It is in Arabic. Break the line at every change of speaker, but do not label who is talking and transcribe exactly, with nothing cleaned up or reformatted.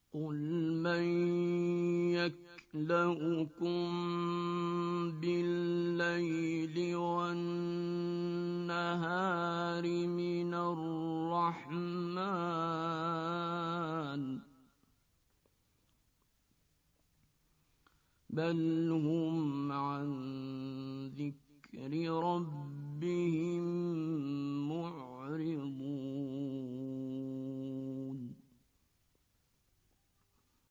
قُلْ مَن يَكْلَؤُكُم بِاللَّيْلِ وَالنَّهَارِ مِنَ الرَّحْمَٰنِ بَلْ هُمْ عَن ذِكْرِ رَبِّهِم